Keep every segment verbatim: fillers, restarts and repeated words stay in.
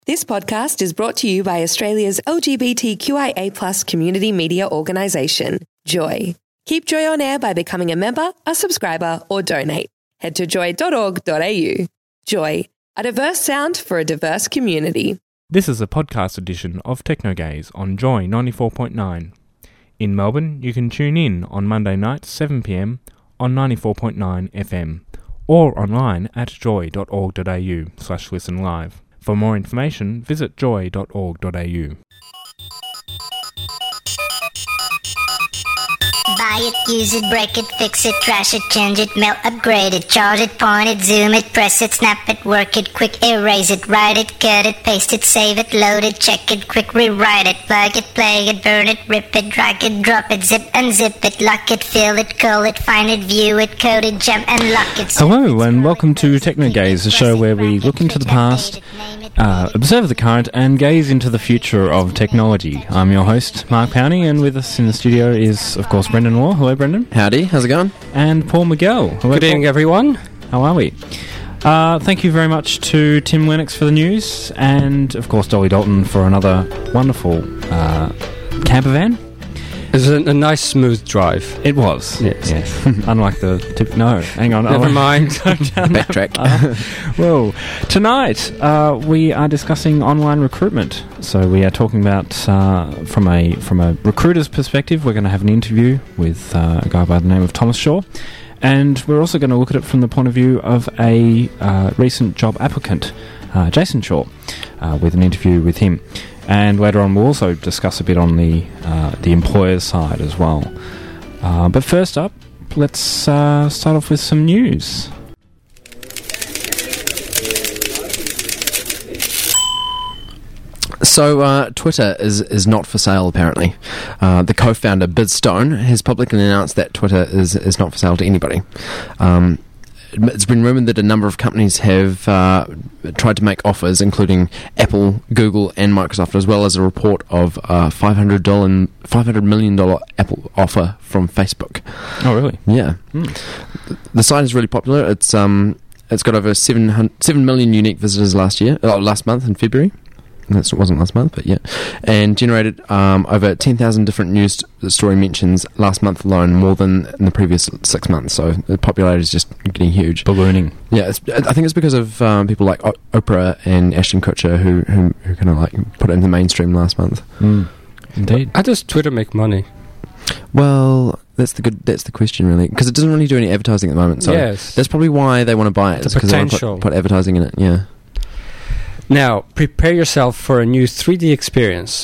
This podcast is brought to you by Australia's L G B T Q I A plus community media organisation, Joy. Keep Joy on air by becoming a member, a subscriber, or donate. Head to joy dot org dot a u. Joy, a diverse sound for a diverse community. This is a podcast edition of Technogaze on Joy ninety-four point nine. In Melbourne, you can tune in on Monday night, seven p m on ninety-four point nine F M or online at joy dot org dot a u slash listen live. For more information, visit joy dot org dot a u. Buy it, use it, break it, fix it, trash it, change it, melt, upgrade it, charge it, point it, zoom it, press it, snap it, work it, quick erase it, write it, cut it, paste it, save it, load it, check it, quick rewrite it, plug it, play it, burn it, rip it, drag it, drop it, zip, unzip it, lock it, fill it, call it, find it, view it, code it, jump and lock it. Hello and welcome to Technogaze, a show where we look into the past, uh, observe the current and gaze into the future of technology. I'm your host, Mark Powney, and with us in the studio is, of course, Brendan Moore. Hello, Brendan. Howdy, how's it going? And Paul Miguel. Hello, Good evening, Paul. everyone. How are we? Uh, thank you very much to Tim Lennox for the news, and of course Dolly Dalton for another wonderful uh, camper van. It was a, a nice, smooth drive. It was. Yes. yes. Unlike the tip. No, hang on. Never oh, mind. Backtrack. uh, well, tonight uh, we are discussing online recruitment. So we are talking about uh, from a from a recruiter's perspective. We're going to have an interview with uh, a guy by the name of Thomas Shaw, and we're also going to look at it from the point of view of a uh, recent job applicant, uh, Jason Shaw, uh, with an interview with him. And later on we'll also discuss a bit on the uh, the employer's side as well. Uh, but first up, let's uh, start off with some news. So, uh, Twitter is, is not for sale, apparently. Uh, the co-founder, Biz Stone, has publicly announced that Twitter is, is not for sale to anybody. Um, it's been rumoured that a number of companies have uh, tried to make offers, including Apple, Google, and Microsoft, as well as a report of a five hundred million dollars Apple offer from Facebook. Oh, really? Yeah. Hmm. The site is really popular. It's um, it's got over seven hundred, seven million unique visitors last year, oh, last month in February. That wasn't last month, but yeah. And generated um, over ten thousand different news st- story mentions last month alone, more than in the previous six months. So the popularity is just getting huge. Ballooning. Yeah, it's, I think it's because of um, people like o- Oprah and Ashton Kutcher who, who, who kind of like put it in the mainstream last month. Mm. Indeed. How does Twitter make money? Well, that's the good. That's the question, really, because it doesn't really do any advertising at the moment. So Yes. that's probably why they want to buy it. The because they want to potential. put, put advertising in it. Yeah. Now, prepare yourself for a new three D experience.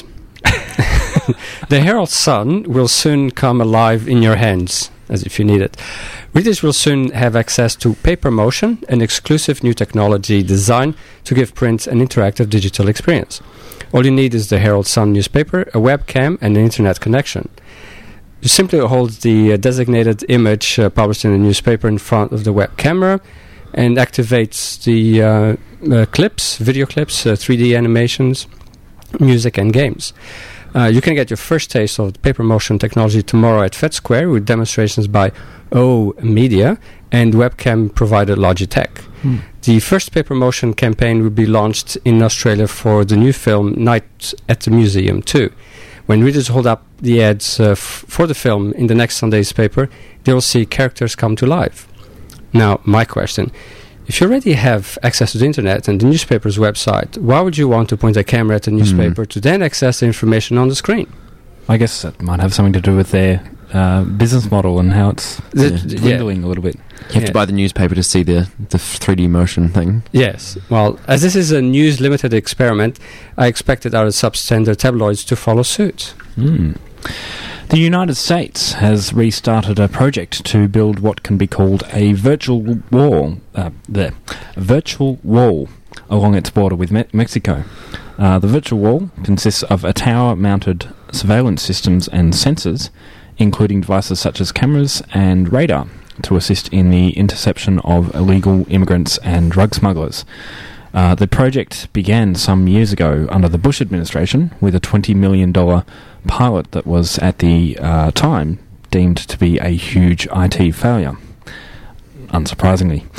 The Herald Sun will soon come alive in your hands, as if you need it. Readers will soon have access to Paper Motion, an exclusive new technology designed to give print an interactive digital experience. All you need is the Herald Sun newspaper, a webcam, and an internet connection. You simply hold the uh, designated image uh, published in the newspaper in front of the web camera and activates the uh, uh, clips, video clips, uh, three D animations, music and games. Uh, you can get your first taste of Paper Motion technology tomorrow at Fed Square with demonstrations by O Media and webcam provider Logitech. Hmm. The first Paper Motion campaign will be launched in Australia for the new film Night at the Museum two. When readers hold up the ads uh, f- for the film in the next Sunday's paper, they will see characters come to life. Now, my question, if you already have access to the internet and the newspaper's website, why would you want to point a camera at the newspaper mm. to then access the information on the screen? I guess that might have something to do with their uh, business model and how it's the, yeah, dwindling yeah. a little bit. You have yeah. to buy the newspaper to see the, the three D motion thing. Yes. Well, as this is a news-limited experiment, I expected other substandard tabloids to follow suit. Mm. The United States has restarted a project to build what can be called a virtual wall, uh, the virtual wall along its border with Me- Mexico. Uh, the virtual wall consists of a tower-mounted surveillance systems and sensors, including devices such as cameras and radar, to assist in the interception of illegal immigrants and drug smugglers. Uh, the project began some years ago under the Bush administration with a twenty million dollars pilot that was at the uh, time deemed to be a huge I T failure, unsurprisingly.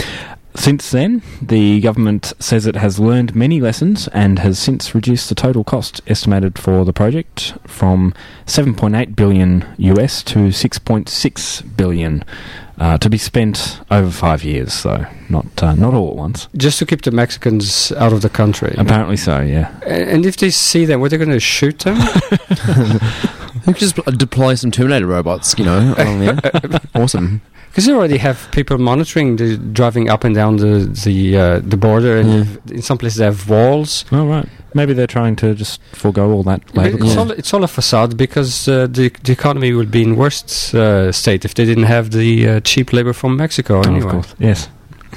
Since then, the government says it has learned many lessons and has since reduced the total cost estimated for the project from seven point eight billion U S to six point six billion uh, to be spent over five years, so not uh, not all at once. Just to keep the Mexicans out of the country. Apparently so, yeah. A- And if they see them, what, they're going to shoot them? You could just pl- deploy some Terminator robots, you know. along there. Awesome. Because you already have people monitoring the driving up and down the the uh, the border, and Yeah. in some places they have walls. Oh, right. Maybe they're trying to just forego all that But labour it's, cost. all, it's all a facade, because uh, the the economy would be in worst uh, state if they didn't have the uh, cheap labor from Mexico. Oh, Anyway. of course, yes.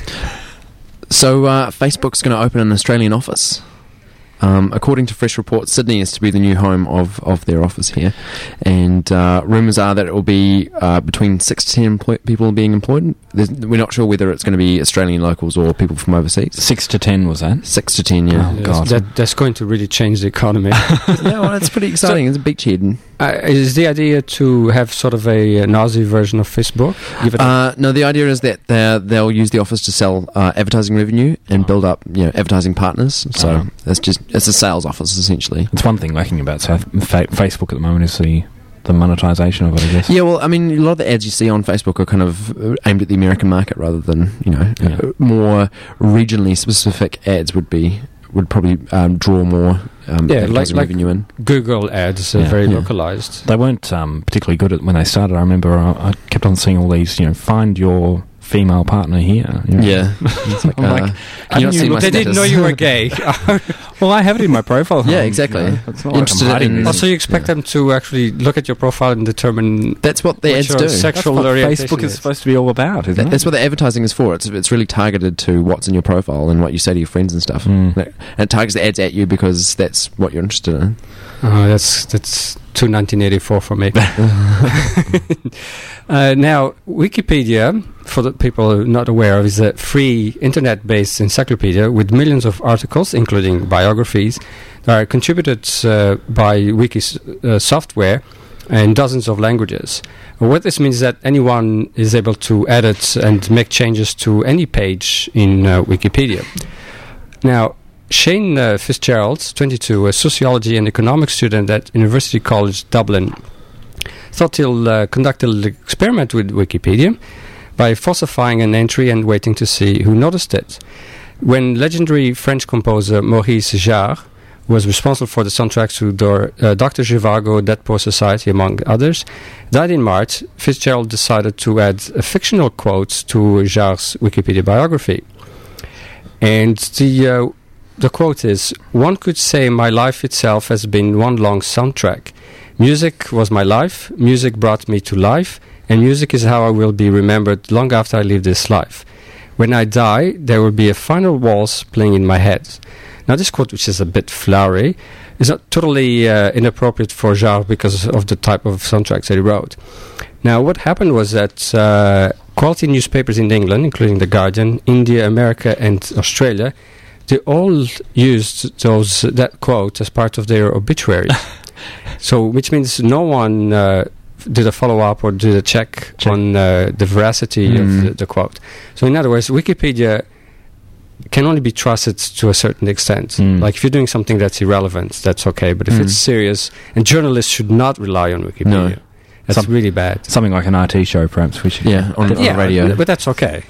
So uh, Facebook's going to open an Australian office. Um, according to Fresh Reports, Sydney is to be the new home of, of their office here, and uh, rumours are that it will be uh, between six to ten employ- people being employed. There's, we're not sure whether it's going to be Australian locals or people from overseas. Six to ten was that? Six to ten, yeah. Oh, Yes, God. that, that's going to really change the economy. Yeah, well, it's pretty exciting. it's a beachhead. Uh, is the idea to have sort of a, a Nazi version of Facebook? Give it a- Uh, no, the idea is that they're- they'll use the office to sell uh, advertising revenue and build up, you know, advertising partners. So Oh. it's just it's a sales office essentially. It's one thing lacking about South, fa- Facebook at the moment is the, the monetisation of it, I guess. Yeah, well, I mean, a lot of the ads you see on Facebook are kind of uh, aimed at the American market rather than, you know, Yeah. uh, more regionally specific ads would be would probably um, draw more um, Yeah, like- advertising like- revenue in. Google ads are Yeah. very Yeah. localized. They weren't um, particularly good at when they started. I remember I, I kept on seeing all these, you know, find your female partner here. You know. Yeah, it's like, I'm uh, like, can you haven't not see you my looked- They didn't status? know you were gay. Well, I have it in my profile. Yeah, um, exactly. you know, it's not like I'm Interested hiding in- this. Also, you expect Yeah. them to actually look at your profile and determine That's what the what ads your do. sexual That's what orientation Facebook is is. supposed to be all about, isn't That- it? That's what the advertising is for. It's it's really targeted to what's in your profile and what you say to your friends and stuff. Mm. And it targets the ads at you because that's what you're interested in. Oh, that's that's too nineteen eighty-four for me. uh, now, Wikipedia, for the people who are not aware of, is a free internet-based encyclopedia with millions of articles, including biographies, that are contributed uh, by Wiki uh, software in dozens of languages. What this means is that anyone is able to edit and make changes to any page in uh, Wikipedia. Now, Shane uh, Fitzgerald, twenty-two, a sociology and economics student at University College Dublin, thought he'll uh, conduct a little experiment with Wikipedia by falsifying an entry and waiting to see who noticed it. When legendary French composer Maurice Jarre was responsible for the soundtracks to Dor- uh, Doctor Zhivago, Dead Poor Society, among others, died in March, Fitzgerald decided to add a fictional quote to Jarre's Wikipedia biography. And the uh, the quote is, "One could say my life itself has been one long soundtrack. Music was my life, music brought me to life, and music is how I will be remembered long after I leave this life. When I die, there will be a final waltz playing in my head." Now, this quote, which is a bit flowery, is not totally uh, inappropriate for Jarre because of the type of soundtracks that he wrote. Now, what happened was that uh, quality newspapers in England, including The Guardian, India, America, and Australia, they all used those that quote as part of their obituary. So, which means no one uh, did a follow-up or did a check, Check. on uh, the veracity Mm. of the, the quote. So, in other words, Wikipedia can only be trusted to a certain extent. Mm. Like, if you're doing something that's irrelevant, that's okay. But if Mm. it's serious, and journalists should not rely on Wikipedia. No. That's Some- really bad. Something like an I T show, perhaps. We should. Yeah, on, on yeah, the radio. but, but that's okay.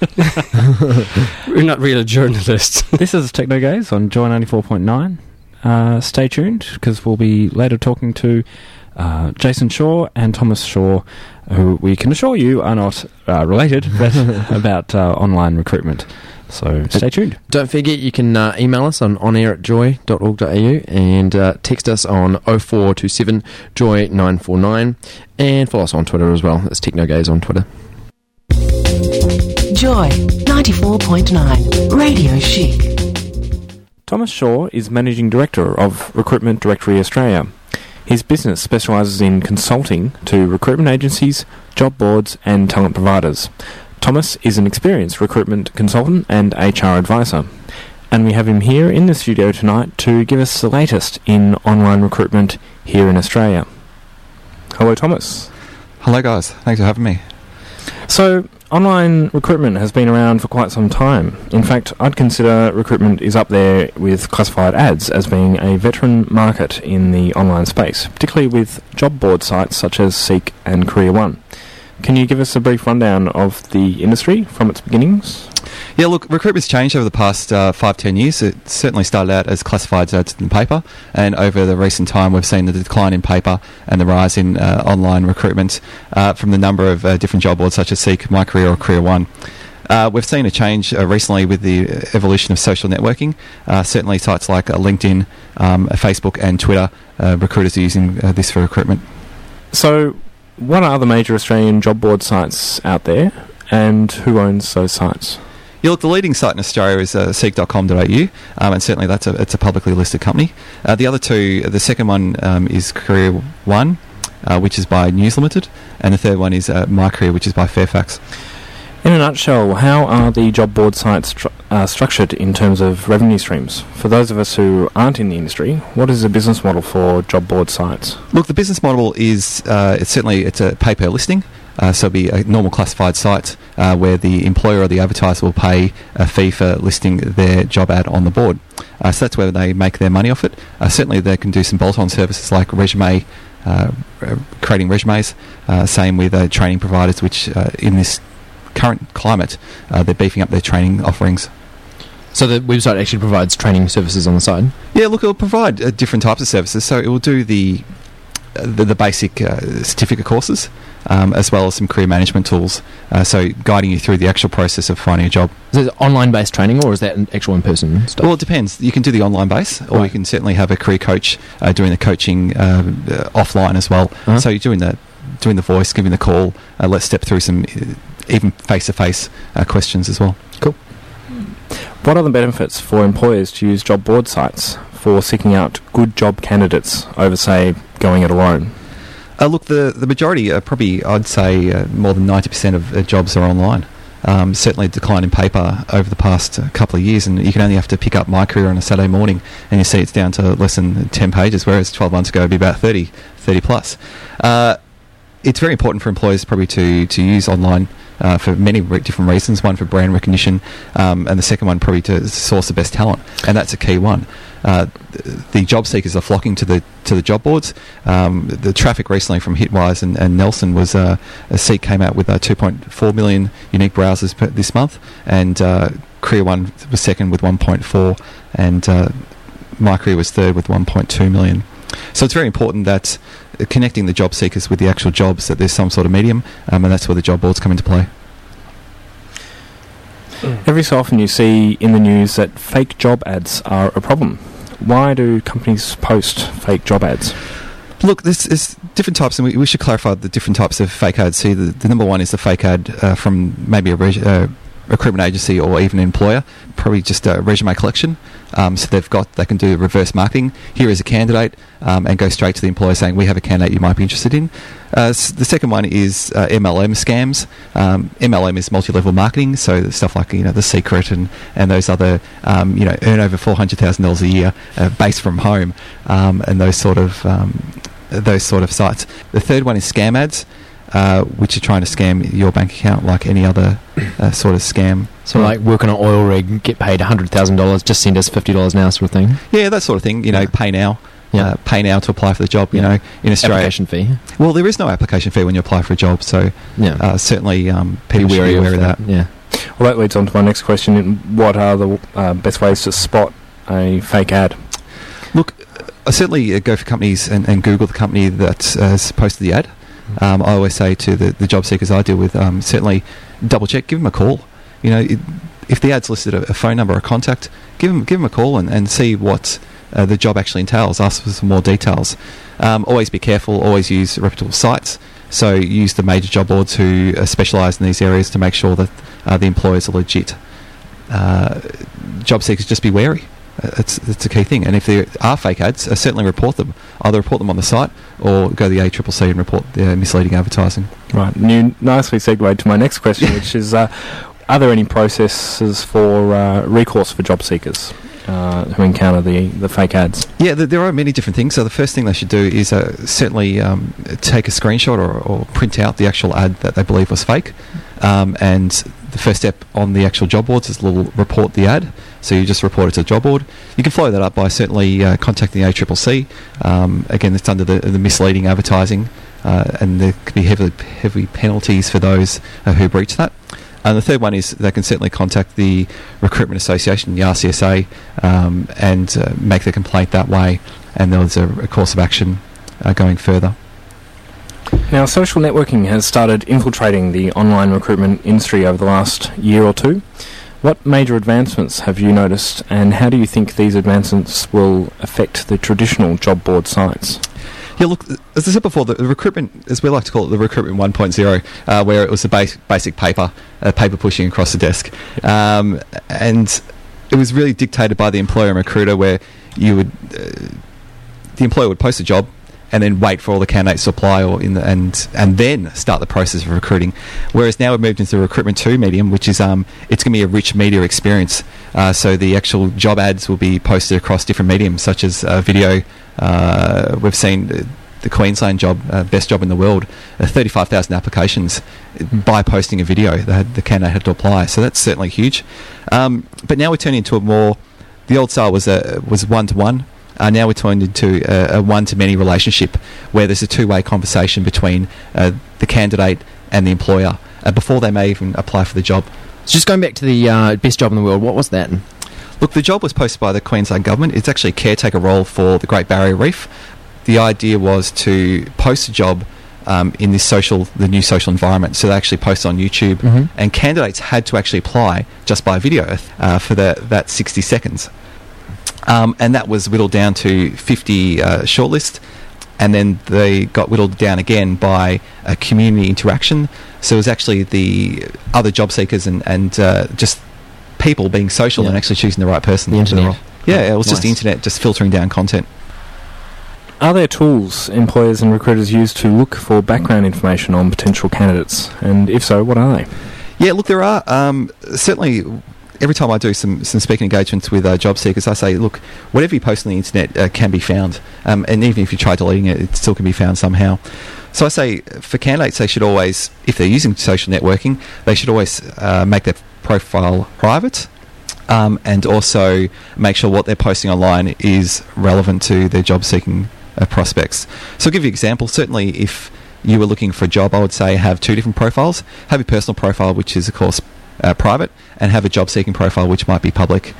We're not real journalists. This is Techno Gaze on Joy ninety-four point nine. Uh, stay tuned, because we'll be later talking to uh, Jason Shaw and Thomas Shaw, who we can assure you are not uh, related, but about uh, online recruitment. So stay tuned. Don't forget you can uh, email us on onair at joy dot org dot a u and uh, text us on oh four two seven joy nine four nine, and follow us on Twitter as well. It's TechnoGaze on Twitter. Joy ninety-four point nine Radio Chic. Thomas Shaw is Managing Director of Recruitment Directory Australia. His business specialises in consulting to recruitment agencies, job boards and talent providers. Thomas is an experienced recruitment consultant and H R advisor, and we have him here in the studio tonight to give us the latest in online recruitment here in Australia. Hello, Thomas. Hello, guys. Thanks for having me. So, online recruitment has been around for quite some time. In fact, I'd consider recruitment is up there with classified ads as being a veteran market in the online space, particularly with job board sites such as Seek and Career One. Can you give us a brief rundown of the industry from its beginnings? Yeah, look, recruitment's changed over the past uh, five, ten years. It certainly started out as classified ads in paper, and over the recent time we've seen the decline in paper and the rise in uh, online recruitment uh, from the number of uh, different job boards such as Seek, My Career or Career One. Uh, we've seen a change uh, recently with the evolution of social networking. Uh, certainly sites like uh, LinkedIn, um, Facebook and Twitter, uh, recruiters are using uh, this for recruitment. So, what are the major Australian job board sites out there, and who owns those sites? Yeah, look, the leading site in Australia is uh, seek dot com dot a u, um, and certainly that's a, it's a publicly listed company. Uh, the other two, the second one um, is Career One, uh, which is by News Limited, and the third one is uh, My Career, which is by Fairfax. In a nutshell, how are the job board sites stru- uh, structured in terms of revenue streams? For those of us who aren't in the industry, what is the business model for job board sites? Look, the business model is uh, it's certainly it's a pay per listing. Uh, so it'll be a normal classified site uh, where the employer or the advertiser will pay a fee for listing their job ad on the board. Uh, so that's where they make their money off it. Uh, certainly they can do some bolt-on services like resume, uh, creating resumes. Uh, same with uh, training providers, which uh, in this current climate, uh, they're beefing up their training offerings. So the website actually provides training services on the side? Yeah, look, it'll provide uh, different types of services. So it will do the uh, the, the basic uh, certificate courses, um, as well as some career management tools. Uh, so guiding you through the actual process of finding a job. Is it online-based training, or is that an actual in-person stuff? Well, it depends. You can do the online base, or Right. you can certainly have a career coach uh, doing the coaching uh, uh, offline as well. Uh-huh. So you're doing the doing the voice, giving the call. Uh, let's step through some uh, even face-to-face uh, questions as well. Cool. What are the benefits for employers to use job board sites for seeking out good job candidates over, say, going it alone? Uh, look, the the majority, uh, probably I'd say uh, more than ninety percent of uh, jobs are online. Um, certainly decline in paper over the past uh, couple of years, and you can only have to pick up My Career on a Saturday morning and you see it's down to less than ten pages, whereas twelve months ago it'd be about thirty, thirty plus. Uh, it's very important for employers probably to, to use online uh, for many re- different reasons. One, for brand recognition, um, and the second one probably to source the best talent, and that's a key one. Uh, the job seekers are flocking to the to the job boards. Um, the traffic recently from Hitwise and, and Nelson was uh, a Seek came out with uh, two point four million unique browsers per, this month, and uh, Career One was second with one point four, and uh, My Career was third with one point two million. So it's very important that uh, connecting the job seekers with the actual jobs, that there's some sort of medium, um, and that's where the job boards come into play. Every so often you see in the news that fake job ads are a problem. Why do companies post fake job ads? Look, there's, there's different types, and we, we should clarify the different types of fake ads. See, the, the number one is the fake ad uh, from maybe a res- uh, recruitment agency or even an employer, probably just a resume collection. Um, so they've got, they can do reverse marketing. Here is a candidate, um, and go straight to the employer saying, we have a candidate you might be interested in. Uh, s- the second one is uh, M L M scams. Um, M L M is multi-level marketing, so stuff like, you know, The Secret and, and those other, um, you know, earn over four hundred thousand dollars a year, uh, based from home, um, and those sort of um, those sort of sites. The third one is scam ads, uh, which are trying to scam your bank account like any other uh, sort of scam. So like work on an oil rig, get paid one hundred thousand dollars, just send us fifty dollars now sort of thing? Yeah, that sort of thing. You know, Yeah. pay now. Yeah. Uh, pay now to apply for the job. You Yeah. know, in Australia. Application fee? Well, there is no application fee when you apply for a job, so Yeah. uh, certainly um, people Be should wary be of aware of that. Yeah. Well, that leads on to my next question. What are the uh, best ways to spot a fake ad? Look, I certainly uh, go for companies and, and Google the company that uh, has posted the ad. Um, I always say to the, the job seekers I deal with, um, certainly double check, give them a call. You know, it, if the ad's listed a, a phone number or a contact, give them, give them a call and, and see what uh, the job actually entails. Ask for some more details. Um, always be careful, always use reputable sites. So use the major job boards who uh, specialise in these areas to make sure that uh, the employers are legit. Uh, job seekers, just be wary. Uh, It's it's a key thing, and if there are fake ads, uh, certainly report them. Either report them on the site or go to the A C C C and report the misleading advertising. Right. And you nicely segued to my next question, which is, uh, are there any processes for uh, recourse for job seekers uh, who encounter the, the fake ads? Yeah, th- there are many different things. So the first thing they should do is uh, certainly um, take a screenshot or, or print out the actual ad that they believe was fake. Um, and the first step on the actual job boards is a little report the ad. So you just report it to the job board. You can follow that up by certainly uh, contacting the A C C C. Um, again, it's under the, the misleading advertising, uh, and there can be heavy, heavy penalties for those uh, who breach that. And the third one is they can certainly contact the Recruitment Association, the R C S A, um, and uh, make the complaint that way, and there's a, a course of action uh, going further. Now, social networking has started infiltrating the online recruitment industry over the last year or two. What major advancements have you noticed, and how do you think these advancements will affect the traditional job board sites? Yeah, look, as I said before, the, the recruitment, as we like to call it, the recruitment one point oh, uh, where it was a base, basic paper, uh, paper pushing across the desk. Um, and it was really dictated by the employer and recruiter, where you would, uh, the employer would post a job and then wait for all the candidates to apply, or in the, and and then start the process of recruiting. Whereas now we've moved into the recruitment two medium, which is um, it's going to be a rich media experience. Uh, so the actual job ads will be posted across different mediums, such as uh, video. Uh, we've seen the, the Queensland job, uh, best job in the world, uh, thirty-five thousand applications by posting a video. They had, the candidate had to apply, so that's certainly huge. Um, but now we're turning into a more, the old style was a was one to one. Uh, now we're turned into a, a one-to-many relationship, where there's a two-way conversation between uh, the candidate and the employer uh, before they may even apply for the job. So just going back to the uh, best job in the world, what was that? Look, the job was posted by the Queensland Government. It's actually a caretaker role for the Great Barrier Reef. The idea was to post a job um, in this social, the new social environment. So they actually posted on YouTube, Mm-hmm. and candidates had to actually apply just by video uh, for the, that sixty seconds. Um, and that was whittled down to fifty uh, shortlist, and then they got whittled down again by a community interaction. So it was actually the other job seekers and, and uh, just people being social, yeah, and actually choosing the right person. The internet. Yeah, it was Nice. just the internet just filtering down content. Are there tools employers and recruiters use to look for background information on potential candidates? And if so, what are they? Yeah, look, there are. Um, certainly, every time I do some, some speaking engagements with uh, job seekers, I say, look, whatever you post on the internet uh, can be found. Um, and even if you try deleting it, it still can be found somehow. So I say, for candidates, they should always, if they're using social networking, they should always uh, make their profile private. Um, and also make sure what they're posting online is relevant to their job-seeking uh, prospects. So I'll give you an example. Certainly, if you were looking for a job, I would say have two different profiles. Have your personal profile, which is, of course, uh, private, and have a job-seeking profile, which might be public.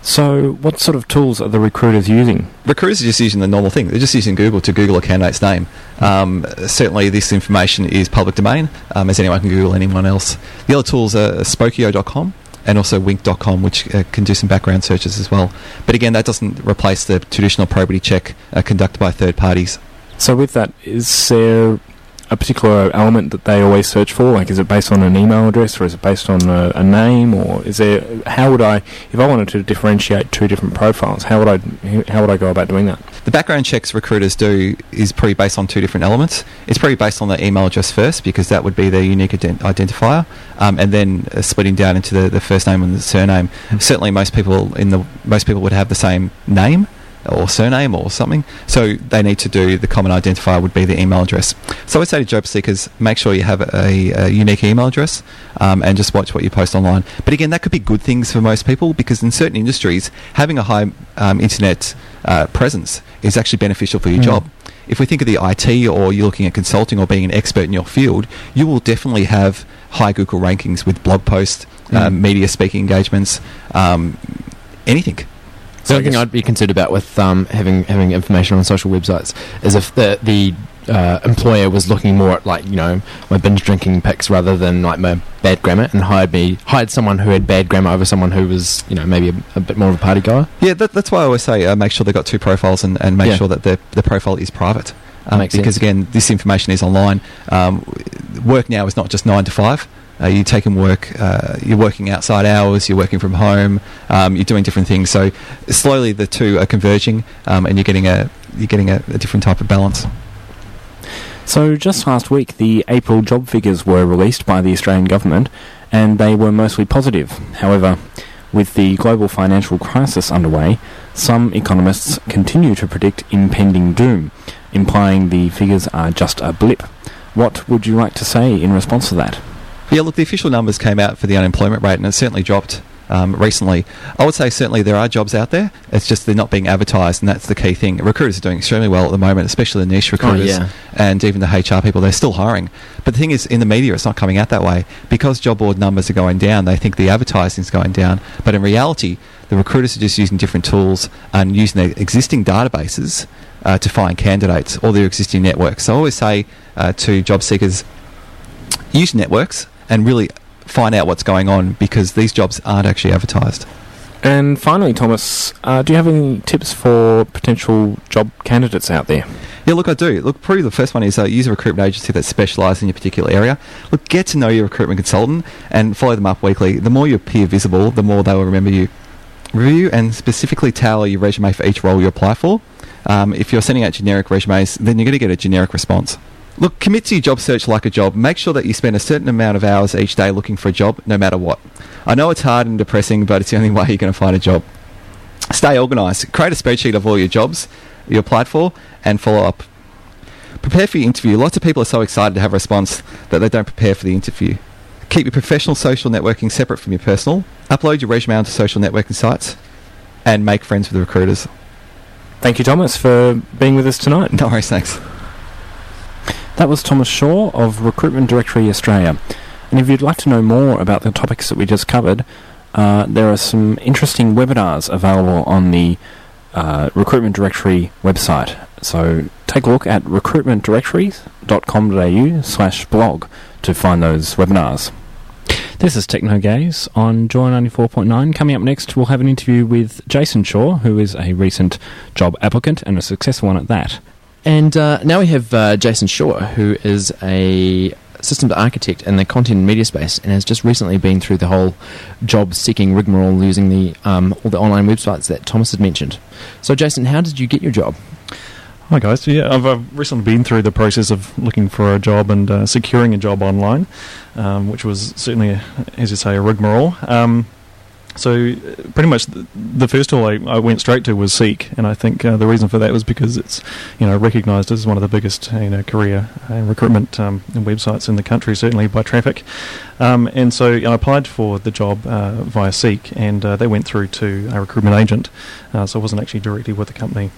So what sort of tools are the recruiters using? Recruiters are just using the normal thing. They're just using Google to Google a candidate's name. Um, certainly, this information is public domain, um, as anyone can Google anyone else. The other tools are spokio dot com. And also wink dot com, which uh, can do some background searches as well. But again, that doesn't replace the traditional probity check uh, conducted by third parties. So with that, is there a particular element that they always search for? Like, is it based on an email address, or is it based on a, a name, or is there? How would I, if I wanted to differentiate two different profiles, how would I, how would I go about doing that? The background checks recruiters do is probably based on two different elements. It's probably based on the email address first, because that would be their unique ident- identifier, um, and then uh, splitting down into the, the first name and the surname. Mm-hmm. Certainly, most people in the most people would have the same name or surname or something, so they need to do the common identifier would be the email address. So I say to job seekers, make sure you have a, a unique email address, um, and just watch what you post online. But again, that could be good things for most people, because in certain industries, having a high um, internet uh, presence is actually beneficial for your mm. job. If we think of the I T, or you're looking at consulting or being an expert in your field, you will definitely have high Google rankings with blog posts, mm. um, media speaking engagements, um, anything. The only thing I'd be concerned about with um, having having information on social websites is if the the uh, employer was looking more at, like, you know, my binge drinking pics rather than like my bad grammar, and hired me hired someone who had bad grammar over someone who was, you know, maybe a, a bit more of a party goer. Yeah, that, that's why I always say uh, make sure they've got two profiles, and, and make yeah. sure that their the profile is private. Um, Makes because sense. Again, this information is online. Um, work now is not just nine to five. Uh, you're taking work, uh, you're working outside hours, you're working from home, um, you're doing different things. So slowly the two are converging, um, and you're getting a you're getting a, a different type of balance. So just last week, the April job figures were released by the Australian government, and they were mostly positive. However, with the global financial crisis underway, some economists continue to predict impending doom, implying the figures are just a blip. What would you like to say in response to that? Yeah, look, the official numbers came out for the unemployment rate, and it's certainly dropped um, recently. I would say certainly there are jobs out there. It's just they're not being advertised, and that's the key thing. Recruiters are doing extremely well at the moment, especially the niche recruiters Oh, yeah. and even the H R people. They're still hiring. But the thing is, in the media, it's not coming out that way. Because job board numbers are going down, they think the advertising is going down. But in reality, the recruiters are just using different tools and using their existing databases uh, to find candidates or their existing networks. So I always say uh, to job seekers, use networks and really find out what's going on, because these jobs aren't actually advertised. And finally, Thomas, uh, do you have any tips for potential job candidates out there? Yeah, look, I do. Look, probably the first one is uh, use a recruitment agency that specialises in your particular area. Look, get to know your recruitment consultant and follow them up weekly. The more you appear visible, the more they will remember you. Review and specifically tailor your resume for each role you apply for. Um, if you're sending out generic resumes, then you're going to get a generic response. Look, commit to your job search like a job. Make sure that you spend a certain amount of hours each day looking for a job, no matter what. I know it's hard and depressing, but it's the only way you're going to find a job. Stay organised. Create a spreadsheet of all your jobs you applied for and follow up. Prepare for your interview. Lots of people are so excited to have a response that they don't prepare for the interview. Keep your professional social networking separate from your personal. Upload your resume onto social networking sites and make friends with recruiters. Thank you, Thomas, for being with us tonight. No worries, thanks. That was Thomas Shaw of Recruitment Directory Australia. And if you'd like to know more about the topics that we just covered, uh, there are some interesting webinars available on the uh, Recruitment Directory website. So take a look at recruitment directories dot com dot a u slash blog to find those webinars. This is Techno Gaze on Joy ninety-four point nine. Coming up next, we'll have an interview with Jason Shaw, who is a recent job applicant and a successful one at that. And uh, now we have uh, Jason Shaw, who is a systems architect in the content and media space, and has just recently been through the whole job-seeking rigmarole using the um, all the online websites that Thomas had mentioned. So, Jason, how did you get your job? Hi guys, yeah, I've, I've recently been through the process of looking for a job and uh, securing a job online, um, which was certainly, a, as you say, a rigmarole. Um, So uh, pretty much the, the first tool I, I went straight to was Seek, and I think uh, the reason for that was because it's, you know, recognised as one of the biggest, you know, career and recruitment um, websites in the country, certainly by traffic. Um, and so you know, I applied for the job uh, via Seek, and uh, they went through to a recruitment agent, uh, so I wasn't actually directly with the company.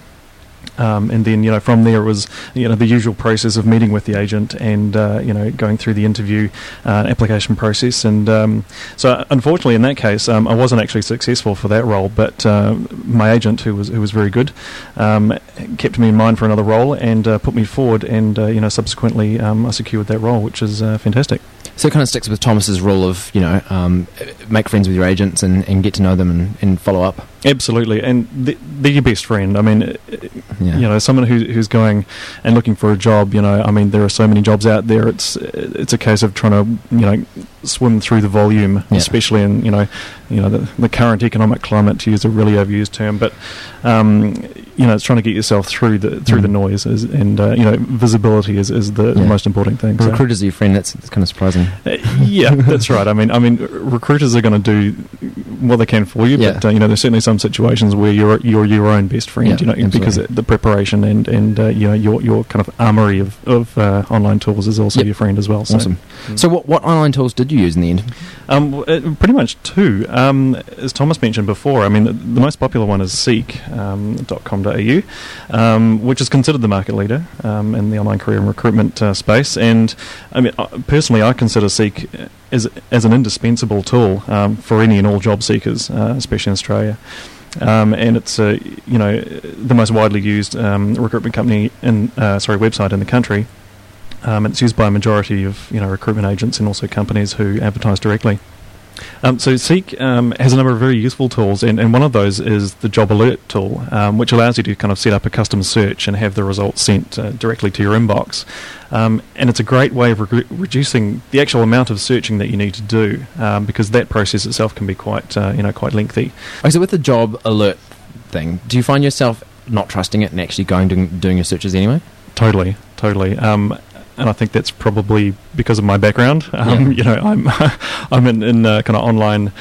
Um, and then, you know, from there it was, you know, the usual process of meeting with the agent and, uh, you know, going through the interview uh, application process. And um, so, unfortunately, in that case, um, I wasn't actually successful for that role. But uh, my agent, who was who was very good, um, kept me in mind for another role and uh, put me forward. And uh, you know, subsequently, um, I secured that role, which is uh, fantastic. So it kind of sticks with Thomas's rule of, you know, um, make friends with your agents and, and get to know them and, and follow up. Absolutely, and they're your best friend. I mean, yeah. you know, someone who, who's going and looking for a job, you know, I mean, there are so many jobs out there. It's it's a case of trying to, you know, swim through the volume, yeah. especially in, you know, you know, the, the current economic climate, to use a really overused term. But, um, you know, it's trying to get yourself through the through mm. the noise, is, and uh, you know, visibility is, is the, yeah. the most important thing. So. Recruiters are your friend. That's, that's kind of surprising. Uh, yeah, that's right. I mean, I mean, recruiters are going to do what they can for you, yeah. but uh, you know, there's certainly some situations where you're you're your own best friend. Yeah, you know, absolutely. because the preparation and and uh, you know, your your kind of armory of of uh, online tools is also yep. your friend as well. So. Awesome. Mm. So, what what online tools did you use in the end? Um, uh, pretty much two. Um, as Thomas mentioned before, I mean, the, the most popular one is Seek dot com dot a u, um, which is considered the market leader um, in the online career and recruitment uh, space. And I mean, uh, personally, I consider Seek as as an indispensable tool um, for any and all job seekers, uh, especially in Australia. Um, and it's uh, you know, the most widely used um, recruitment company in uh, sorry website in the country. Um, it's used by a majority of, you know, recruitment agents and also companies who advertise directly. Um, so Seek um, has a number of very useful tools, and, and one of those is the Job Alert tool, um, which allows you to kind of set up a custom search and have the results sent uh, directly to your inbox. Um, and it's a great way of re- reducing the actual amount of searching that you need to do, um, because that process itself can be quite, uh, you know, quite lengthy. Okay, so with the Job Alert thing, do you find yourself not trusting it and actually going to doing your searches anyway? Totally, totally. Um, And I think that's probably because of my background. Um, yeah. You know, I'm I'm in, in uh, kind of online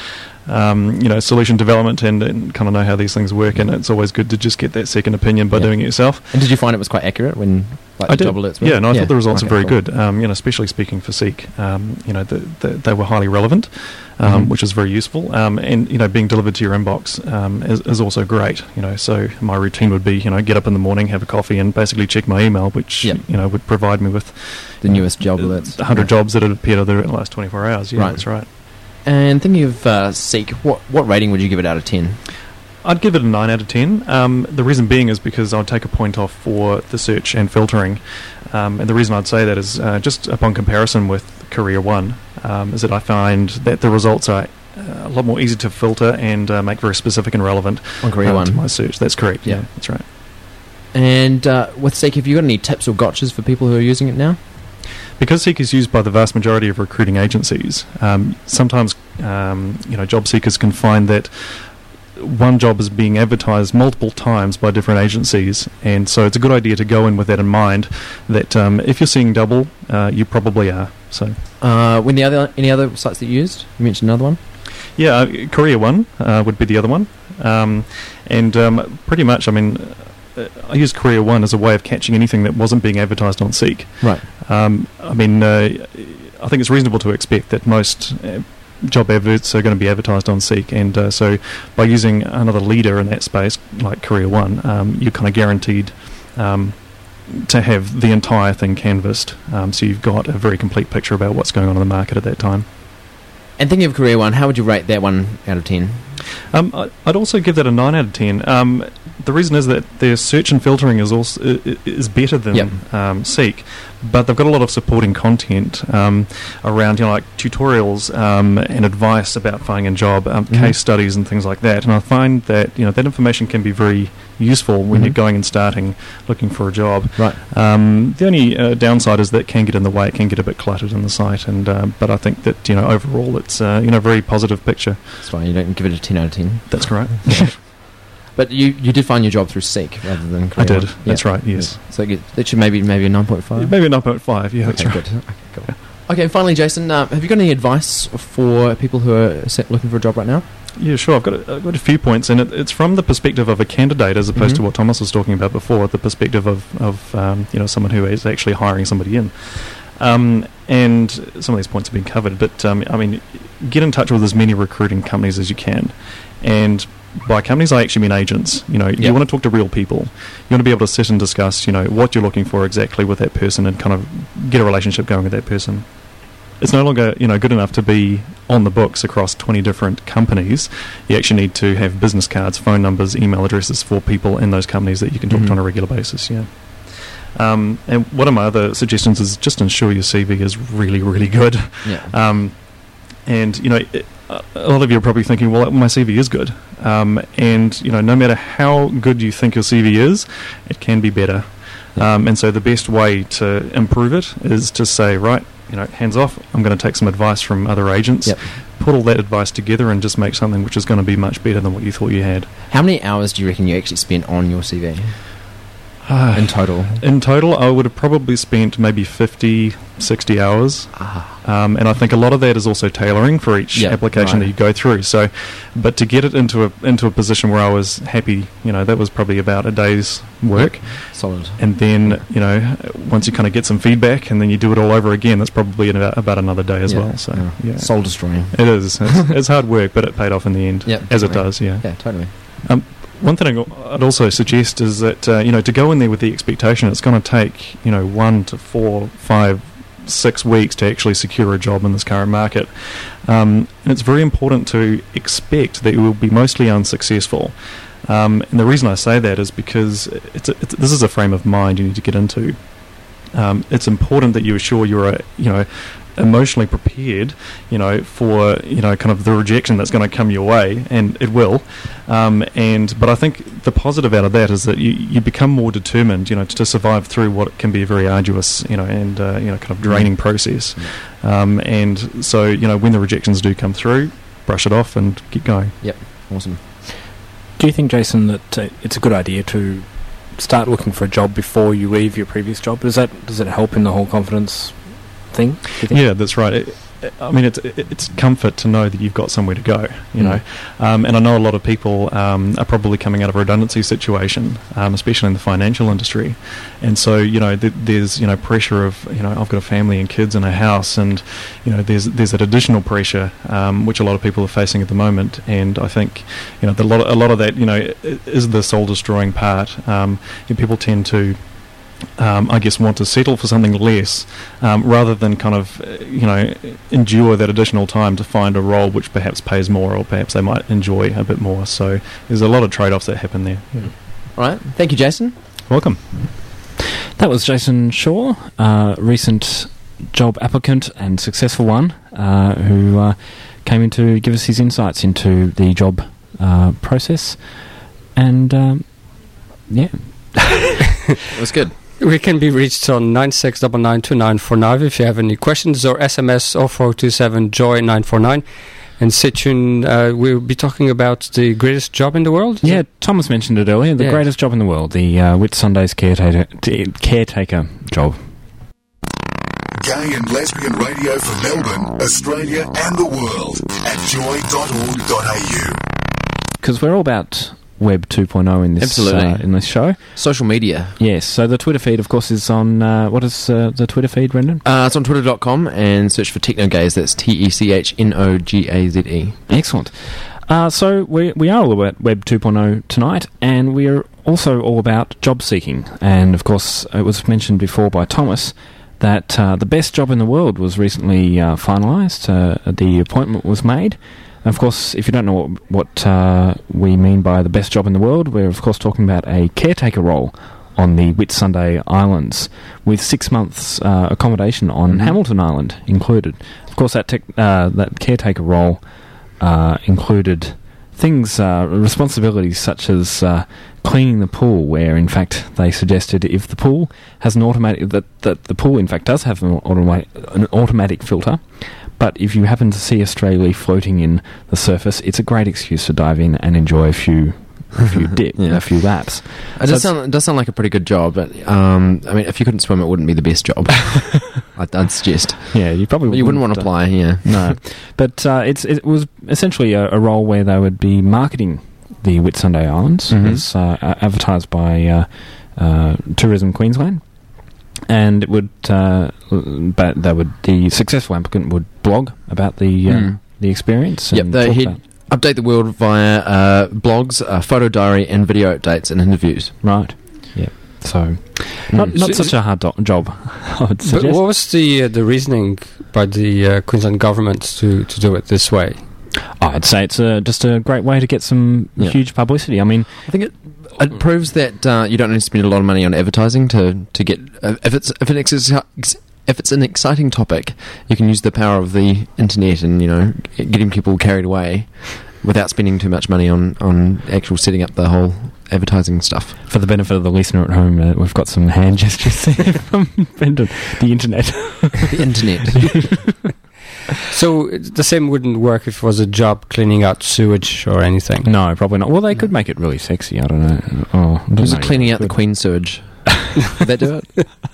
um, you know, solution development and, and kind of know how these things work. And it's always good to just get that second opinion by Yeah. doing it yourself. And did you find it was quite accurate when like, I the did. job alerts were? Yeah, and I thought the results Okay, were very cool. good. Um, you know, especially speaking for Seek, um, you know, the, the, they were highly relevant, um, Mhm. which is very useful. Um, and you know, being delivered to your inbox um, is, is also great. You know, so my routine would be, you know, get up in the morning, have a coffee, and basically check my email, which Yep. you know would provide me with The newest job alerts. one hundred Yeah. jobs that had appeared over the last twenty-four hours. Yeah, Right. that's right. And thinking of uh, Seek, what what rating would you give it out of ten? I'd give it a nine out of ten. Um, the reason being is because I'll take a point off for the search and filtering. Um, and the reason I'd say that is uh, just upon comparison with Career One, um, is that I find that the results are uh, a lot more easy to filter and uh, make very specific and relevant On Career uh, One. to my search. That's correct. Yeah, Yeah. that's right. And uh, with Seek, have you got any tips or gotchas for people who are using it now? Because Seek is used by the vast majority of recruiting agencies, um, sometimes um, you know job seekers can find that one job is being advertised multiple times by different agencies, and so it's a good idea to go in with that in mind. That um, if you're seeing double, uh, you probably are. So Uh, when the other any other sites that you used? You mentioned another one. yeah, uh, Career One uh, would be the other one, um, and um, pretty much, I mean. Uh, I use Career One as a way of catching anything that wasn't being advertised on Seek. Right. Um, I mean, uh, I think it's reasonable to expect that most uh, job adverts are going to be advertised on Seek, and uh, so by using another leader in that space, like Career One, um, you're kind of guaranteed um, to have the entire thing canvassed, um, so you've got a very complete picture about what's going on in the market at that time. And thinking of Career One, how would you rate that one out of ten? Um, I- I'd also give that a nine out of ten. Um, the reason is that their search and filtering is also i- i- is better than Yep. um, Seek, but they've got a lot of supporting content um, around, you know, like tutorials um, and advice about finding a job, um, Mhm. case studies and things like that. And I find that you know that information can be very useful when Mhm. you're going and starting looking for a job. Right. Um, the only uh, downside is that it can get in the way; it can get a bit cluttered in the site. And uh, but I think that you know overall it's uh, you know a very positive picture. That's fine. You don't give it a ten out of ten. That's right. But you, you did find your job through Seek rather than Career I did. One. That's Yeah. right. Yes. Yeah. So it- that should maybe maybe a nine point five. Maybe a nine point five, yeah, Okay, that's right. good. Okay, cool. Okay, and finally, Jason, uh, have you got any advice for people who are se- looking for a job right now? Yeah, sure. I've got a, I've got a few points, and it, it's from the perspective of a candidate as opposed Mhm. to what Thomas was talking about before, the perspective of, of um, you know, someone who is actually hiring somebody in. Um, and some of these points have been covered, but um, I mean, get in touch with as many recruiting companies as you can. And by companies, I actually mean agents. You know, you Yep. want to talk to real people. You want to be able to sit and discuss, you know, what you're looking for exactly with that person and kind of get a relationship going with that person. It's no longer, you know, good enough to be on the books across twenty different companies. You actually need to have business cards, phone numbers, email addresses for people in those companies that you can talk Mhm. to on a regular basis, yeah. Um, and one of my other suggestions is just ensure your C V is really, really good. Yeah. Um, and, you know, it, a lot of you are probably thinking, well, my C V is good. Um, and, you know, no matter how good you think your C V is, it can be better. Yeah. Um, and so the best way to improve it is to say, right, you know, hands off, I'm going to take some advice from other agents, Yep. put all that advice together and just make something which is going to be much better than what you thought you had. How many hours do you reckon you actually spent on your C V in total? In total, I would have probably spent maybe fifty, sixty hours. Ah. Um, and I think a lot of that is also tailoring for each Yeah, application right. that you go through. So, but to get it into a into a position where I was happy, you know, that was probably about a day's work. Solid. And then, you know, once you kind of get some feedback and then you do it all over again, that's probably in about, about another day as Yeah, well. So, yeah. yeah. Soul destroying. It is. It's, it's hard work, but it paid off in the end, Yeah, as it definitely. does, yeah. Yeah, totally. One thing I'd also suggest is that, uh, you know, to go in there with the expectation it's going to take, you know, one to four, five, six weeks to actually secure a job in this current market. Um, and it's very important to expect that you will be mostly unsuccessful. Um, and the reason I say that is because it's, a, it's this is a frame of mind you need to get into. Um, it's important that you assure you're, a, you know, emotionally prepared, you know, for, you know, kind of the rejection that's going to come your way, and it will. Um, and but I think the positive out of that is that you, you become more determined, you know, to, to survive through what can be a very arduous, you know, and uh, you know, kind of draining process. Um, and so, you know, when the rejections do come through, brush it off and keep going. Yep. Awesome. Do you think, Jason, that uh, it's a good idea to start looking for a job before you leave your previous job? Does that does it help in the whole confidence thing? do you think? Yeah, that's right. It, I mean, it's it's comfort to know that you've got somewhere to go, you Mm. know. Um, and I know a lot of people um, are probably coming out of a redundancy situation, um, especially in the financial industry. And so, you know, th- there's you know pressure of you know I've got a family and kids and a house, and you know there's there's that additional pressure um, which a lot of people are facing at the moment. And I think you know the, a lot of, a lot of that you know i- is the soul destroying part. Um, and people tend to. Um, I guess want to settle for something less um, rather than kind of uh, you know endure that additional time to find a role which perhaps pays more or perhaps they might enjoy a bit more. So there's a lot of trade-offs that happen there. Yeah. All right. Thank you, Jason. Welcome. That was Jason Shaw, uh, recent job applicant and successful one, uh, who uh, came in to give us his insights into the job uh, process. And, um, yeah. It was good. We can be reached on nine six nine nine two nine four nine if you have any questions, or S M S oh four two seven joy nine four nine. And stay tuned, uh, we'll be talking about the greatest job in the world. Is Yeah, it? Thomas mentioned it earlier, the Yeah. greatest job in the world, the uh, Whitsundays caretaker, t- caretaker job. Gay and lesbian radio for Melbourne, Australia and the world at joy dot org dot a u. Because we're all about Web two point oh in this Absolutely. uh, in this show. Social media. Yes, so the Twitter feed, of course, is on... Uh, what is uh, the Twitter feed, Brendan? Uh, it's on twitter dot com and search for Technogaze. That's T E C H N O G A Z E. Excellent. Uh, so we we are all about Web two point oh tonight, and we are also all about job seeking. And, of course, it was mentioned before by Thomas that uh, the best job in the world was recently uh, finalised. Uh, the appointment was made. Of course, if you don't know what, what uh, we mean by the best job in the world, we're of course talking about a caretaker role on the Whitsunday Islands, with six months uh, accommodation on Mhm. Hamilton Island included. Of course, that tech, uh, that caretaker role uh, included things, uh, responsibilities such as uh, cleaning the pool, where in fact they suggested if the pool has an automatic that that the pool in fact does have an automatic an automatic filter. But if you happen to see a stray leaf floating in the surface, it's a great excuse to dive in and enjoy a few, a few dip, Yeah. a few laps. It So does sound, it does sound like a pretty good job, but um, I mean, if you couldn't swim, it wouldn't be the best job. I'd, I'd suggest. Yeah, you probably But you wouldn't want to uh, apply, yeah. No, but uh, it's it was essentially a, a role where they would be marketing the Whitsunday Islands. Mhm. It's uh, a- advertised by uh, uh, Tourism Queensland. And it would, uh, but they would. The successful applicant would blog about the uh, Mm. the experience. Yep, and they talk head, about- update the world via uh, blogs, uh, photo diary, and video updates and interviews. right. Yeah. So, not Mm. not So- such a hard do- job, I would But suggest. what was the uh, the reasoning by the uh, Queensland government to, to do it this way? I'd say it's a, just a great way to get some Yeah. huge publicity. I mean, I think it it proves that uh, you don't need to spend a lot of money on advertising to to get uh, if it's if it's ex- if it's an exciting topic, you can use the power of the internet and you know g- getting people carried away without spending too much money on on actual setting up the whole advertising stuff. for the benefit of the listener at home, uh, we've got some hand gestures there from Brendan. The internet. The internet. So it- the same wouldn't work if it was a job cleaning out sewage or anything. No, probably not. Well, they could make it really sexy. I don't know. Oh, I don't Was know. it cleaning out the Queen sewage? Would that do it?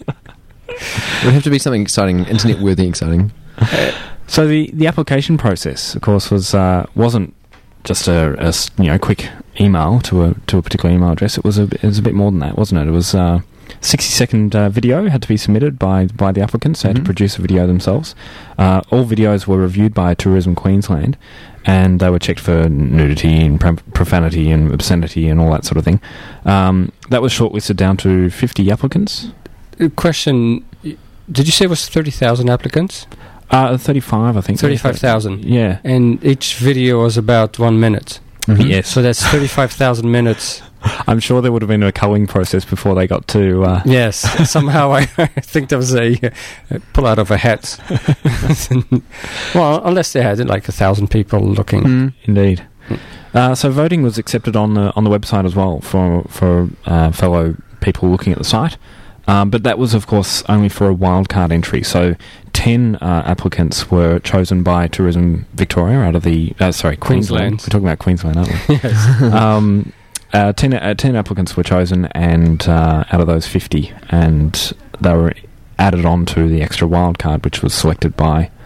It would have to be something exciting, internet worthy exciting. So the, the application process, of course, was uh, wasn't just a, a s- you know quick email to a to a particular email address. It was a it was a bit more than that, wasn't it? It was uh, sixty second uh, video had to be submitted by by the applicants. They had Mhm. to produce a video themselves. Uh, all videos were reviewed by Tourism Queensland, and they were checked for nudity and pro- profanity and obscenity and all that sort of thing. Um, that was shortlisted down to fifty applicants. Uh, Question: y- Did you say it was thirty thousand applicants? Uh, thirty-five, I think. Thirty-five thousand. Yeah. And each video was about one minute. Mhm. Yes. So that's thirty-five thousand minutes. I'm sure there would have been a culling process before they got to. Uh, Yes. Somehow I, I think there was a, uh pull out of a hat. Well, unless they had like a thousand people looking. Mm. Indeed. Uh, so voting was accepted on the on the website as well for for uh, fellow people looking at the site. Um, but that was, of course, only for a wildcard entry. So ten uh, applicants were chosen by Tourism Victoria out of the... Uh, sorry, Queensland. Queensland. We're talking about Queensland, aren't we? Yes. um, uh, ten, uh, ten applicants were chosen, and uh, out of those fifty, and they were added on to the extra wildcard, which was selected by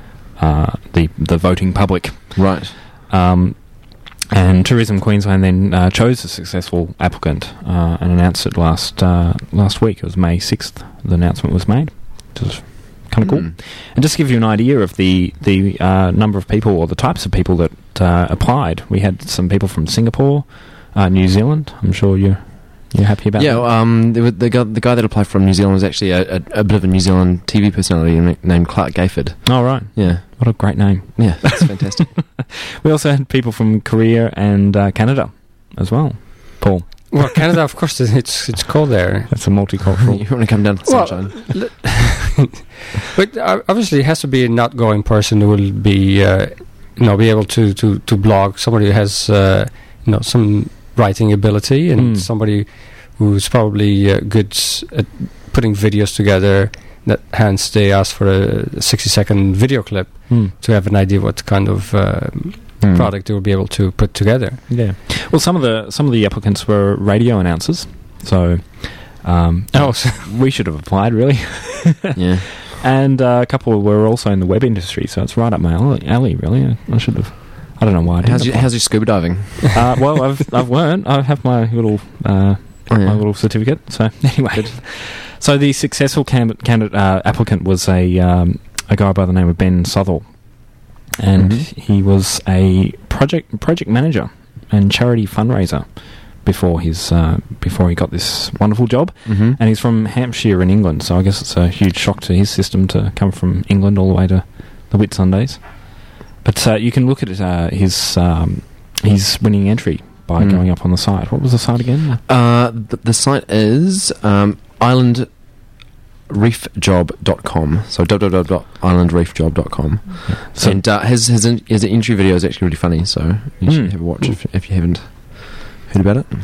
uh, the the voting public. Right. Um, and Tourism Queensland then uh, chose a successful applicant uh, and announced it last uh, last week. It was May sixth. The announcement was made, which was kind of cool. Mm. And just to give you an idea of the the uh, number of people or the types of people that uh, applied, we had some people from Singapore, uh, New Zealand. I'm sure you're you're happy about Yeah, that. um, the, the, guy, the guy that applied from New Zealand was actually a, a, a bit of a New Zealand T V personality na- named Clark Gayford. Oh, right. Yeah. What a great name. Yeah, that's fantastic. We also had people from Korea and uh, Canada as well. Paul. Well, Canada, of course, it's it's cold there. That's a multicultural. You want to come down to the Well, sunshine? But uh, obviously, it has to be an outgoing person who will be, uh, you know, be able to, to, to blog. Somebody who has, uh, you know, some writing ability, and Mm. somebody who's probably uh, good at putting videos together. That hence they ask for a sixty-second video clip Hmm. to have an idea what kind of uh, Mm. product they will be able to put together. Yeah. Well, some of the some of the applicants were radio announcers, so um, Oh, so we should have applied really. Yeah. And uh, a couple were also in the web industry, so it's right up my alley, alley really. I, I should have. I don't know why. I didn't How's your, apply. how's your scuba diving? uh, well, I've I've learned. I have my little uh, Oh, yeah. my little certificate. So anyway, so the successful can- candidate uh, applicant was a um, a guy by the name of Ben Southall, and Mhm. he was a project project manager and charity fundraiser before his uh, before he got this wonderful job. Mm-hmm. And he's from Hampshire in England, so I guess it's a huge shock to his system to come from England all the way to the Whitsundays. But uh, you can look at uh, his um, his winning entry by Mm. going up on the site. What was the site again? Uh, the, the site is um, island reef job dot com. So w w w dot island reef job dot com. So- and uh, his, his, in, his entry video is actually really funny, so you Mm. should have a watch if, if you haven't heard about it.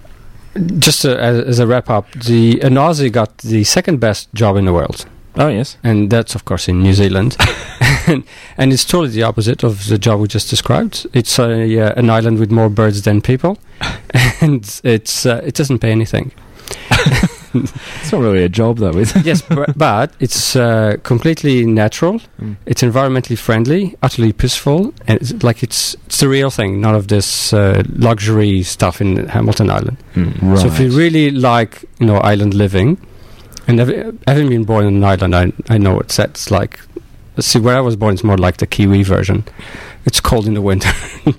just uh, as, as a wrap up, the an Aussie got the second best job in the world. Oh, yes. And that's, of course, in New Zealand. and, and it's totally the opposite of the job we just described. It's a, uh, an island with more birds than people, and it's uh, it doesn't pay anything. It's not really a job, though, is it? Yes, bu- but it's uh, completely natural. Mm. It's environmentally friendly, utterly peaceful, and it's like it's it's the real thing. None of this uh, luxury stuff in Hamilton Island. Mm, So if you really like, you know, island living, and hav- having been born on an island, I I know what that's like. See, where I was born, it's more like the Kiwi version. It's cold in the winter.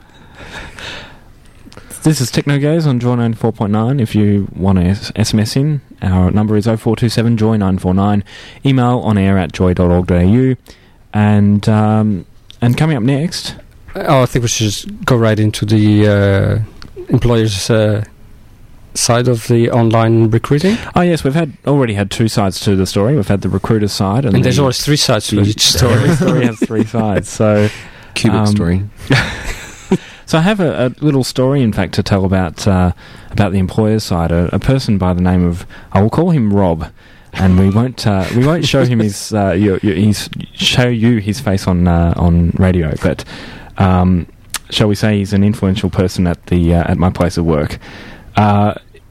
This is TechnoGaze on Joy ninety-four point nine. If you want to s- SMS in, our number is oh four two seven joy nine four nine. Email on air at joy dot org dot a u. And, um, and coming up next... Oh, I think we should just go right into the uh, employers' uh, side of the online recruiting. Oh, yes, we've had already had two sides to the story. We've had the recruiter side. And, And there's the, always three sides to each story. Every story has three sides. So... Cubic Um, story. So I have a, a little story, in fact, to tell about uh, about the employer's side. A, a person by the name of, I will call him Rob, and we won't uh, we won't show him his, uh, your, your, his show you his face on uh, on radio, but um, shall we say he's an influential person at the uh, at my place of work. Uh,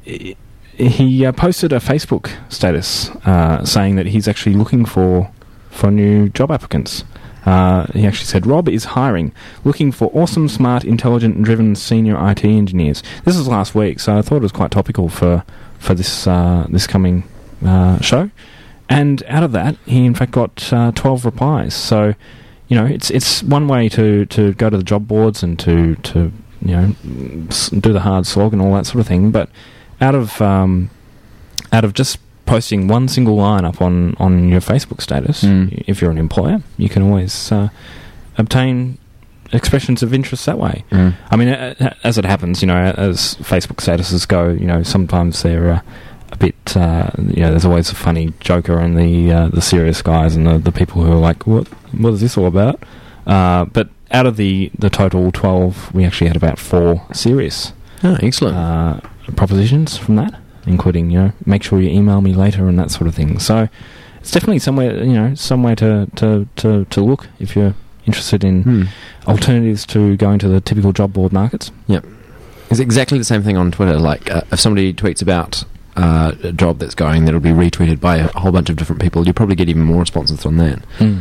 he uh, posted a Facebook status uh, saying that he's actually looking for for new job applicants. Uh, he actually said, Rob is hiring, looking for awesome, smart, intelligent, and driven senior I T engineers. This was last week, so I thought it was quite topical for for this uh, this coming uh, show. And out of that, he in fact got uh, twelve replies. So, you know, it's it's one way to, to go to the job boards and to, to you know s- do the hard slog and all that sort of thing. But out of um, out of just posting one single line up on, on your Facebook status, Mm. if you're an employer, you can always uh, obtain expressions of interest that way. Mm. I mean, uh, as it happens, you know, as Facebook statuses go, you know, sometimes they're uh, a bit, uh, you know, there's always a funny joker and the uh, the serious guys and the, the people who are like, what what is this all about? Uh, but out of the, the total twelve, we actually had about four serious Oh, excellent. uh, propositions from that, including, you know, make sure you email me later and that sort of thing. So it's definitely somewhere, you know, somewhere to, to, to, to look if you're interested in Hmm. alternatives to going to the typical job board markets. It's exactly the same thing on Twitter. Like, uh, if somebody tweets about uh, a job that's going, that'll be retweeted by a whole bunch of different people. You'll probably get even more responses on that.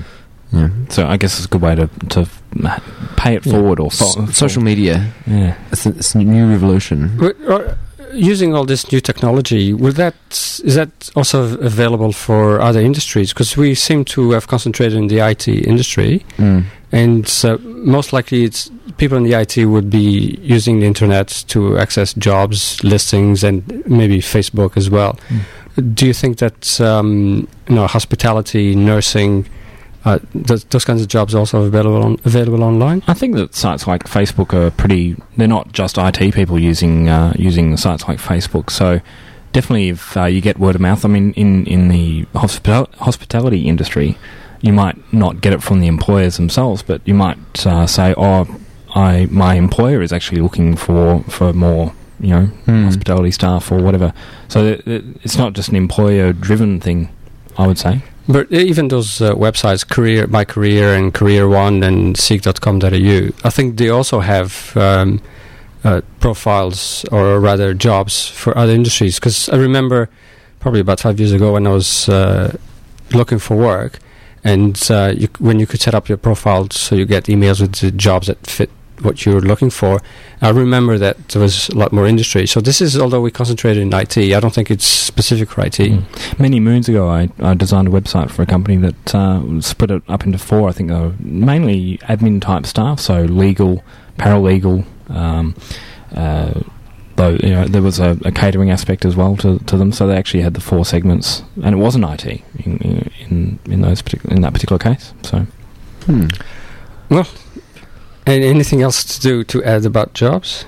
Yeah. So I guess it's a good way to to pay it Yeah. forward or S- fo- social media. Yeah. It's a, it's a new revolution. But, uh, using all this new technology, will that is that also available for other industries? Because we seem to have concentrated in the I T industry, Mm. and uh, most likely it's people in the I T would be using the internet to access jobs, listings, and maybe Facebook as well. Do you think that um, you know, hospitality, nursing, uh, th- those kinds of jobs are also available on, available online? I think that sites like Facebook are pretty. They're not just I T people using uh, using sites like Facebook. So definitely, if uh, you get word of mouth, I mean, in in the hospital- hospitality industry, you might not get it from the employers themselves, but you might uh, say, "Oh, I my employer is actually looking for for more." You know, Mm. hospitality staff or whatever. So it, it, it's not just an employer-driven thing, I would say. But even those uh, websites, Career, My Career and Career One and seek dot com dot a u, I think they also have um, uh, profiles, or rather jobs, for other industries. Because I remember probably about five years ago when I was uh, looking for work, and uh, you, when you could set up your profile so you get emails with the jobs that fit what you were looking for, I remember that there was a lot more industry. So this is, although we concentrated in I T, I don't think it's specific for I T. Mm. Many moons ago, I, I designed a website for a company that uh, split it up into four. I think they were mainly admin type staff, so legal, paralegal. Um, uh, though you know, there was a, a catering aspect as well to, to them, so they actually had the four segments, and it wasn't I T in in in those partic- in that particular case. So, Hmm. Well. And anything else to do to add about jobs?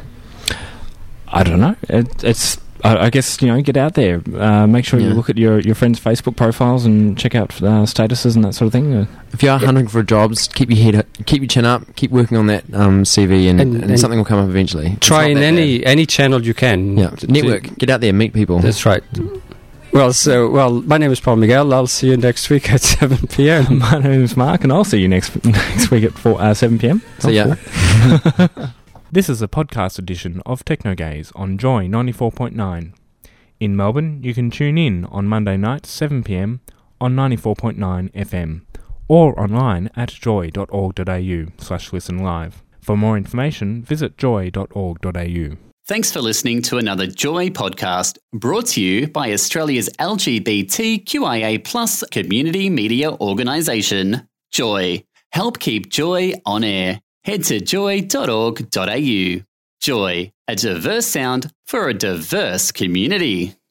I don't know. It, it's I, I guess you know, get out there, uh, make sure Yeah. you look at your, your friends' Facebook profiles and check out uh, statuses and that sort of thing. Uh, If you are hunting for jobs, keep your head, keep your chin up, keep working on that um, C V, and, And- and, and something will come up eventually. It's Try not in that any any channel you can. bad. Yeah, to- network. Get out there, meet people. That's right. Well, so well, my name is Paul Miguel. I'll see you next week at seven p.m. My name is Mark, and I'll see you next next week at four, uh, seven p.m. So yeah. This is a podcast edition of Technogaze on Joy ninety-four point nine. In Melbourne, you can tune in on Monday nights seven p.m. on ninety-four point nine F M or online at joy dot org dot a u slash listen live. For more information, visit joy dot org dot a u. Thanks for listening to another Joy podcast brought to you by Australia's L G B T Q I A plus community media organisation, Joy. Help keep Joy on air. Head to joy dot org dot a u. Joy, a diverse sound for a diverse community.